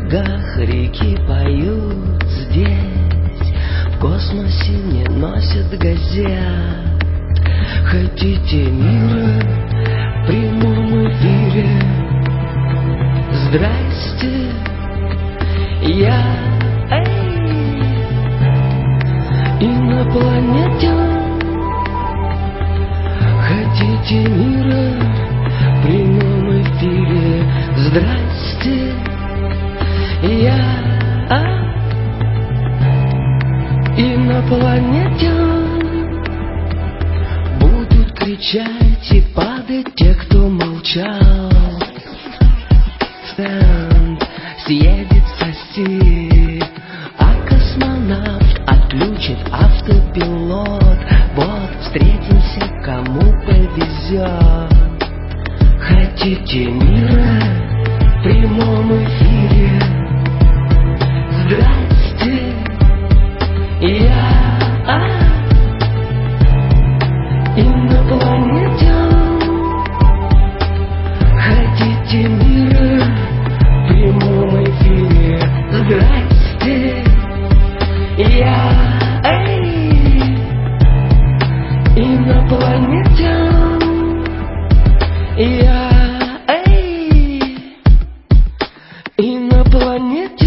берегах реки поют здесь, в космосе не носят газет. Хотите мира в прямом эфире? Здрасте, я инопланетян. Хотите мира в прямом эфире? Здрасте, я инопланетян. Будут кричать и падать те, кто молчал. Стенд съедет со сил, а космонавт отключит автопилот. Вот встретимся, кому повезет. Хотите мира в прямом эфире? Здрасте, я инопланетян. Хотите мира в прямом эфире? Здрасте, я инопланетян. Я инопланетян.